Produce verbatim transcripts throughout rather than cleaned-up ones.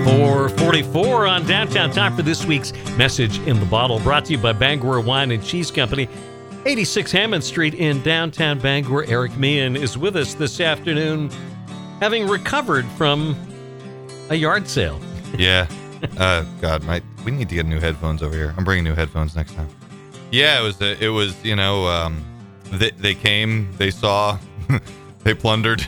four forty-four on Downtown. Time for this week's Message in the Bottle, brought to you by Bangor Wine and Cheese Company, eighty-six Hammond Street in downtown Bangor. Eric Meehan is with us this afternoon, having recovered from a yard sale. Yeah. Uh, God, my we need to get new headphones over here. I'm bringing new headphones next time. Yeah, it was, uh, it was, you know, um, they, they came, they saw, they plundered.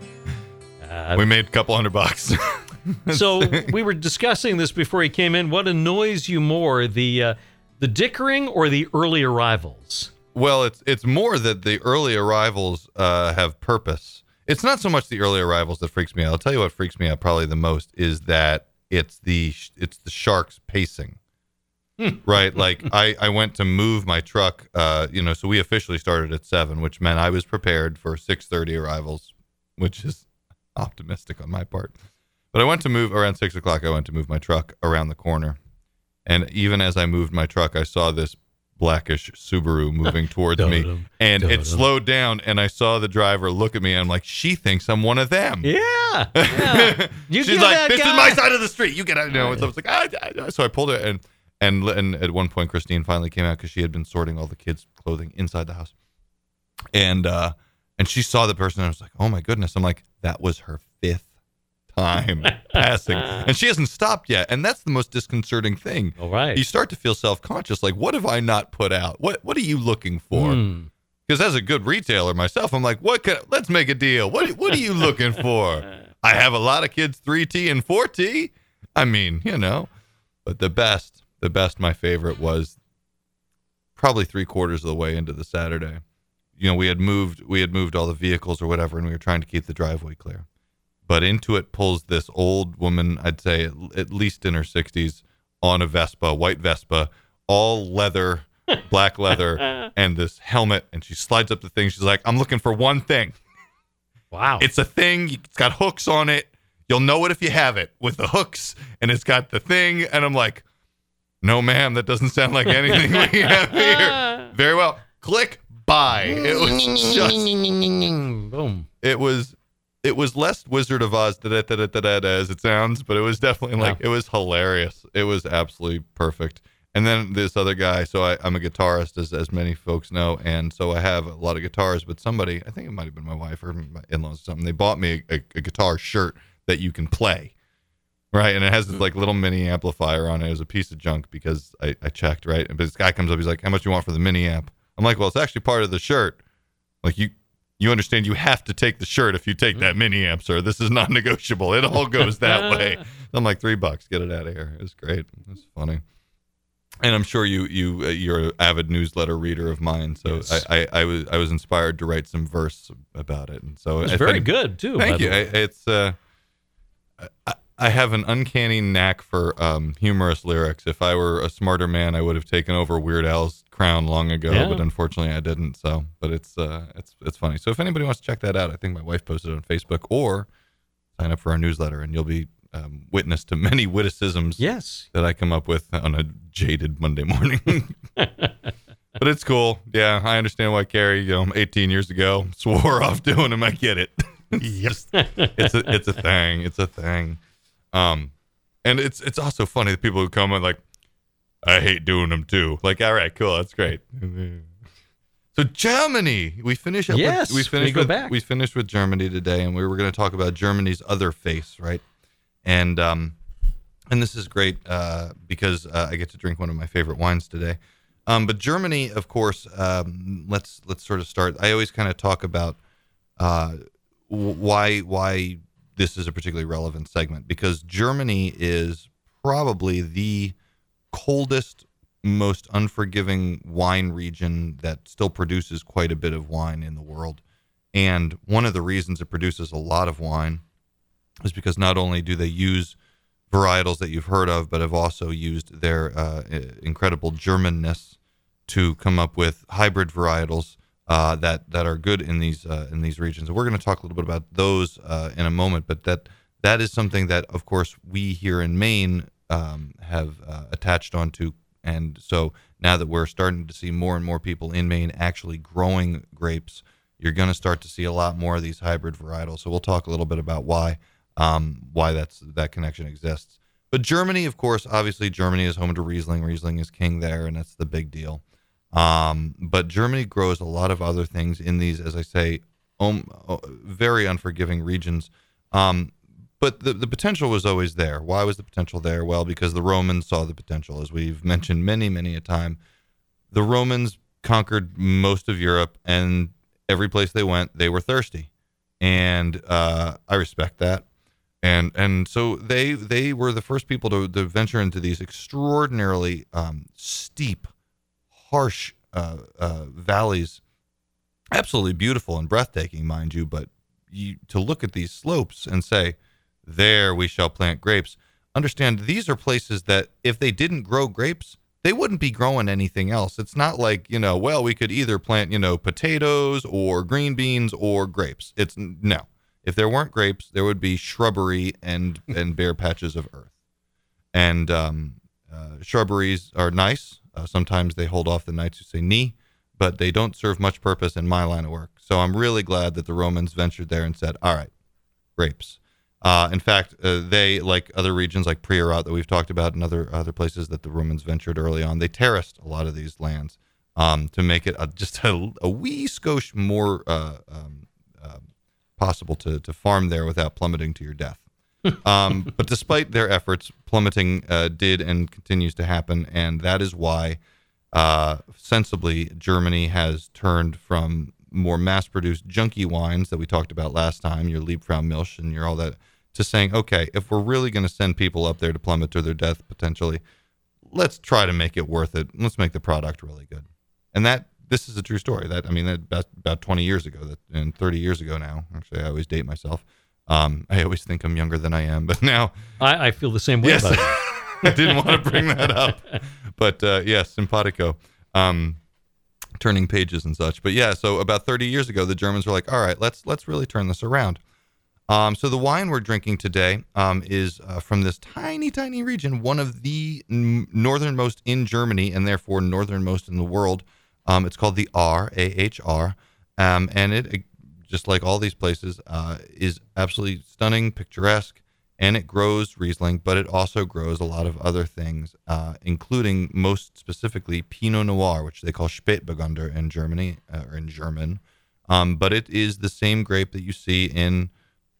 Uh, we made a couple hundred bucks. So we were discussing this before he came in. What annoys you more, the uh, the dickering or the early arrivals? Well, it's it's more that the early arrivals uh, have purpose. It's not so much the early arrivals that freaks me out. I'll tell you what freaks me out probably the most is that it's the it's the Sharks pacing. Right, like I, I went to move my truck, uh, you know, so we officially started at seven, which meant I was prepared for six thirty arrivals, which is optimistic on my part. But I went to move around six o'clock. I went to move my truck around the corner, and even as I moved my truck, I saw this blackish Subaru moving towards me, and it slowed down. And I saw the driver look at me, and I'm like, "She thinks I'm one of them." Yeah, yeah. You She's like, "This guy. is my side of the street. You get out." You know, I was like, ah, ah. So I pulled it, and and and at one point, Christine finally came out because she had been sorting all the kids' clothing inside the house, and uh, and she saw the person, and I was like, "Oh my goodness!" I'm like, "That was her fifth time passing, and she hasn't stopped yet." And that's the most disconcerting thing. All right, you start to feel self-conscious, like, what have I not put out? What what are you looking for? Because mm. as a good retailer myself, I'm like, what can let's make a deal. What what are you looking for? I have a lot of kids three T and four T. I mean, you know, but the best, the best, my favorite was probably three quarters of the way into the Saturday. You know, we had moved we had moved all the vehicles or whatever, and we were trying to keep the driveway clear. But into it pulls this old woman, I'd say at least in her sixties, on a Vespa, white Vespa, all leather, black leather, and this helmet. And she slides up the thing. She's like, "I'm looking for one thing." Wow. It's a thing. It's got hooks on it. You'll know it if you have it, with the hooks. And it's got the thing. And I'm like, "No, ma'am, that doesn't sound like anything we have here." Very well. Click, buy. It was just... Boom. It was... It was less Wizard of Oz da, da, da, da, da, da, as it sounds, but it was definitely like, wow. It was hilarious. It was absolutely perfect. And then this other guy, so I, I'm a guitarist, as as many folks know, and so I have a lot of guitars, but somebody, I think it might have been my wife or my in-laws or something, they bought me a, a, a guitar shirt that you can play, right? And it has this like little mini amplifier on it. It was a piece of junk because I, I checked, right? But this guy comes up, he's like, "How much you want for the mini amp?" I'm like, "Well, it's actually part of the shirt. Like, you... You understand you have to take the shirt if you take that mini amp, sir. This is non-negotiable. It all goes that way." I'm like, three bucks. Get it out of here. It was great. It was funny. And I'm sure you, you, uh, you're an avid newsletter reader of mine. So yes. I, I, I was I was inspired to write some verse about it. And so it's very any, good, too. Thank you. I, it's uh, I, I have an uncanny knack for um, humorous lyrics. If I were a smarter man, I would have taken over Weird Al's crown long ago, yeah. But unfortunately I didn't. So, but it's uh, it's it's funny. So if anybody wants to check that out, I think my wife posted it on Facebook, or sign up for our newsletter, and you'll be um, witness to many witticisms. Yes, that I come up with on a jaded Monday morning. But it's cool. Yeah, I understand why Carrie, you know, eighteen years ago swore off doing them. I get it. It's yes, it's a it's a thing. It's a thing. Um, and it's it's also funny that people who come and like, "I hate doing them too." Like, all right, cool, that's great. So Germany, we finish up. Yes, with, we finished we go with, back. We finished with Germany today, and we were going to talk about Germany's other face, right? And um, and this is great uh, because uh, I get to drink one of my favorite wines today. Um, but Germany, of course, um, let's let's sort of start. I always kind of talk about uh, why why. this is a particularly relevant segment, because Germany is probably the coldest, most unforgiving wine region that still produces quite a bit of wine in the world. And one of the reasons it produces a lot of wine is because not only do they use varietals that you've heard of, but have also used their uh, incredible Germanness to come up with hybrid varietals Uh, that that are good in these uh, in these regions. And we're going to talk a little bit about those uh, in a moment. But that that is something that, of course, we here in Maine um, have uh, attached onto. And so now that we're starting to see more and more people in Maine actually growing grapes, you're going to start to see a lot more of these hybrid varietals. So we'll talk a little bit about why um, why that's that connection exists. But Germany, of course, obviously Germany is home to Riesling. Riesling is king there, and that's the big deal. Um, but Germany grows a lot of other things in these, as I say, um, very unforgiving regions. Um, but the, the potential was always there. Why was the potential there? Well, because the Romans saw the potential, as we've mentioned many, many a time. The Romans conquered most of Europe, and every place they went, they were thirsty. And uh, I respect that. And and so they they were the first people to, to venture into these extraordinarily um, steep, harsh uh, uh, valleys, absolutely beautiful and breathtaking, mind you. But you, to look at these slopes and say, there we shall plant grapes. Understand, these are places that if they didn't grow grapes, they wouldn't be growing anything else. It's not like, you know, well, we could either plant, you know, potatoes or green beans or grapes. It's no. If there weren't grapes, there would be shrubbery and, and bare patches of earth. And um, uh, shrubberies are nice. Uh, sometimes they hold off the knights who say knee, but they don't serve much purpose in my line of work. So I'm really glad that the Romans ventured there and said, all right, grapes. Uh, in fact, uh, they, like other regions like Priorat that we've talked about and other other places that the Romans ventured early on, they terraced a lot of these lands um, to make it a, just a, a wee skosh more uh, um, uh, possible to, to farm there without plummeting to your death. Um, but despite their efforts, plummeting uh, did and continues to happen, and that is why, uh, sensibly, Germany has turned from more mass-produced junky wines that we talked about last time, your Liebfraumilch and your all that, to saying, okay, if we're really going to send people up there to plummet to their death potentially, let's try to make it worth it. Let's make the product really good. And that this is a true story. That I mean, that about, about twenty years ago, that and thirty years ago now. Actually, I always date myself. Um, I always think I'm younger than I am, but now I, I feel the same way yes, about it. I didn't want to bring that up, but uh, yes, simpatico. Um, turning pages and such. But yeah, so about thirty years ago, the Germans were like, all right, let's let's really turn this around. Um, so the wine we're drinking today um, is uh, from this tiny, tiny region, one of the n- northernmost in Germany and therefore northernmost in the world. Um, it's called the R, A H R, um, and it, it, just like all these places, uh, is absolutely stunning, picturesque, and it grows Riesling, but it also grows a lot of other things, uh, including most specifically Pinot Noir, which they call Spätburgunder in Germany, uh, or in German. Um, but it is the same grape that you see in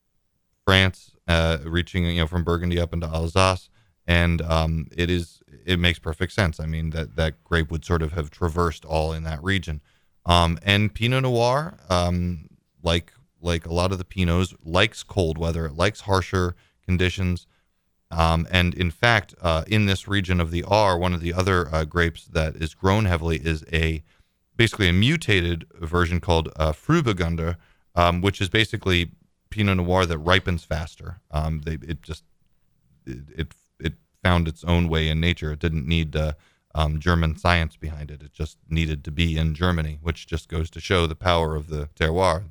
France, uh, reaching you know from Burgundy up into Alsace, and um, it is it makes perfect sense. I mean that that grape would sort of have traversed all in that region. Um, and Pinot Noir, um, like like a lot of the Pinots, likes cold weather, it likes harsher conditions. Um, and in fact, uh, in this region of the R, one of the other uh, grapes that is grown heavily is a basically a mutated version called uh, Frühburgunder, um, which is basically Pinot Noir that ripens faster. Um, they it just it, it it found its own way in nature. It didn't need uh, um, German science behind it. It just needed to be in Germany, which just goes to show the power of the terroir.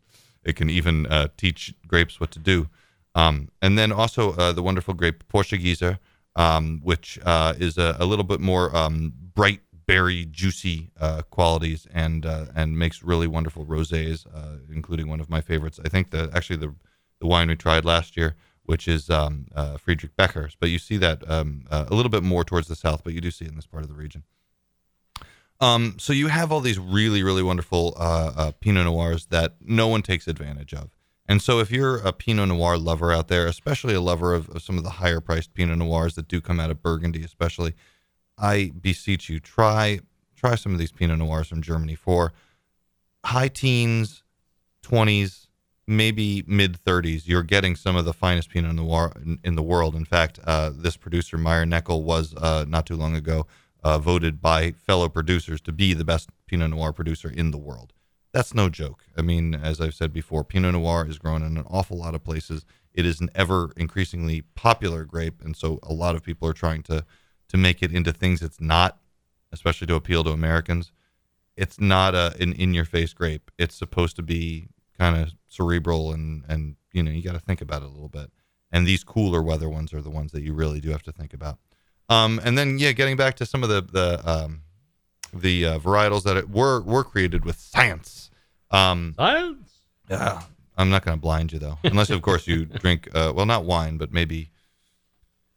It can even uh, teach grapes what to do. Um, and then also uh, the wonderful grape Portugieser, um, which uh, is a, a little bit more um, bright, berry, juicy uh, qualities, and uh, and makes really wonderful rosés, uh, including one of my favorites. I think the actually the the wine we tried last year, which is um, uh, Friedrich Becker's. But you see that um, uh, a little bit more towards the south, but you do see it in this part of the region. Um, so you have all these really, really wonderful uh, uh, Pinot Noirs that no one takes advantage of. And so if you're a Pinot Noir lover out there, especially a lover of, of some of the higher priced Pinot Noirs that do come out of Burgundy especially, I beseech you, try try some of these Pinot Noirs from Germany for high teens, twenties, maybe mid-thirties. You're getting some of the finest Pinot Noir in, in the world. In fact, uh, this producer, Meyer Neckel, was uh, not too long ago uh, voted by fellow producers to be the best Pinot Noir producer in the world. That's no joke. I mean, as I've said before, Pinot Noir is grown in an awful lot of places. It is an ever increasingly popular grape, and so a lot of people are trying to to make it into things it's not, especially to appeal to Americans. It's not a, an in-your-face grape. It's supposed to be kind of cerebral, and, and you know, you got to think about it a little bit. And these cooler weather ones are the ones that you really do have to think about. Um, and then, yeah, getting back to some of the the um, the uh, varietals that it were were created with science. Um, Science? Yeah, I'm not going to blind you though, unless of course you drink uh, well, not wine, but maybe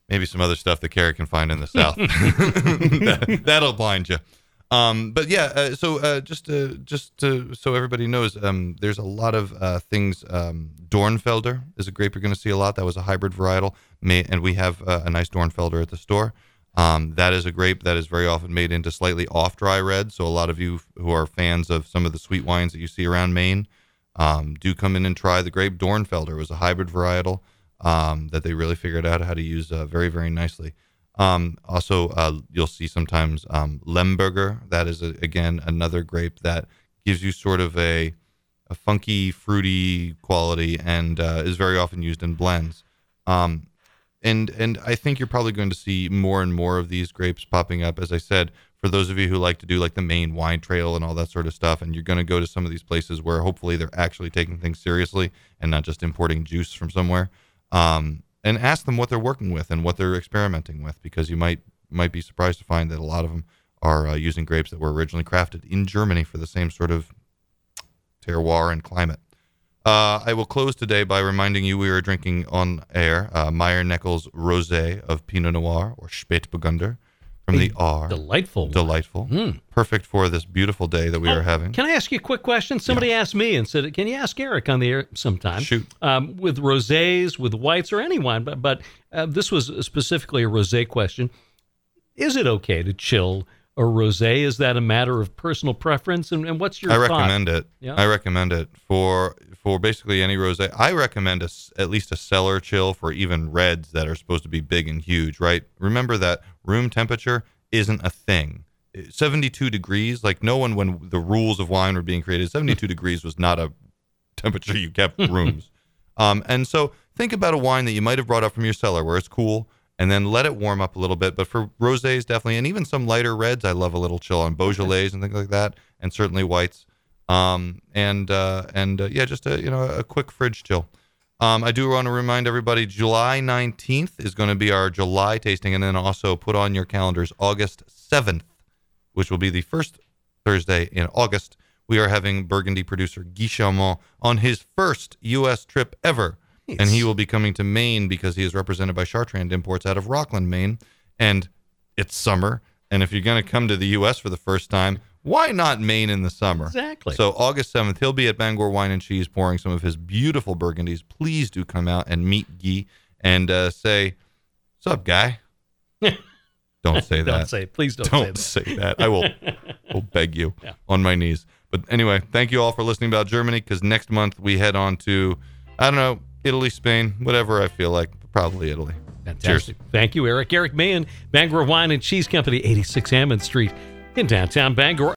maybe some other stuff that Carrie can find in the South. that, that'll blind you. Um, but yeah, uh, so uh, just to, just to, so everybody knows, um, there's a lot of uh, things. Um, Dornfelder is a grape you're going to see a lot. That was a hybrid varietal, made, and we have uh, a nice Dornfelder at the store. Um, that is a grape that is very often made into slightly off-dry red. So a lot of you who are fans of some of the sweet wines that you see around Maine um, do come in and try the grape. Dornfelder was a hybrid varietal um, that they really figured out how to use uh, very, very nicely. Um, also, uh, you'll see sometimes um, Lemberger. That is, a, again, another grape that gives you sort of a, a funky, fruity quality and uh, is very often used in blends. Um, and and I think you're probably going to see more and more of these grapes popping up. As I said, for those of you who like to do like the Maine wine trail and all that sort of stuff, and you're going to go to some of these places where hopefully they're actually taking things seriously and not just importing juice from somewhere. Um, And ask them what they're working with and what they're experimenting with, because you might might be surprised to find that a lot of them are uh, using grapes that were originally crafted in Germany for the same sort of terroir and climate. Uh, I will close today by reminding you we are drinking on air uh, Meyer-Neckel's Rosé of Pinot Noir, or Spätburgunder, from the R. Delightful. Delightful. Mm. Perfect for this beautiful day that we oh, are having. Can I ask you a quick question? Somebody yeah. asked me and said, can you ask Eric on the air sometime? Shoot. Um, with rosés, with whites, or any wine, but, but uh, this was specifically a rosé question. Is it okay to chill a rosé? Is that a matter of personal preference? And, and what's your I thought? recommend it. Yeah. I recommend it for for basically any rosé. I recommend a, at least a cellar chill for even reds that are supposed to be big and huge, right? Remember that room temperature isn't a thing. seventy-two degrees, like no one, when the rules of wine were being created, seventy-two degrees was not a temperature you kept rooms. Um, and so think about a wine that you might have brought up from your cellar where it's cool, and then let it warm up a little bit. But for rosés, definitely, and even some lighter reds, I love a little chill on Beaujolais and things like that, and certainly whites. Um, and uh, and uh, yeah, just a you know a quick fridge chill. Um, I do want to remind everybody, July nineteenth is going to be our July tasting, and then also put on your calendars August seventh, which will be the first Thursday in August. We are having Burgundy producer Guy Chamont on his first U S trip ever. Nice. And he will be coming to Maine because he is represented by Chartrand Imports out of Rockland, Maine. And it's summer. And if you're going to come to the U S for the first time, why not Maine in the summer? Exactly. So August seventh, he'll be at Bangor Wine and Cheese pouring some of his beautiful Burgundies. Please do come out and meet Guy and uh, say, "What's up, Guy?" Don't say that. Don't say it. Please don't, don't say that. say that. I will, will beg you yeah. on my knees. But anyway, thank you all for listening about Germany, because next month we head on to, I don't know, Italy, Spain, whatever I feel like. Probably Italy. Fantastic. Cheers. Thank you, Eric. Eric Mahan, Bangor Wine and Cheese Company, eighty-six Hammond Street in downtown Bangor.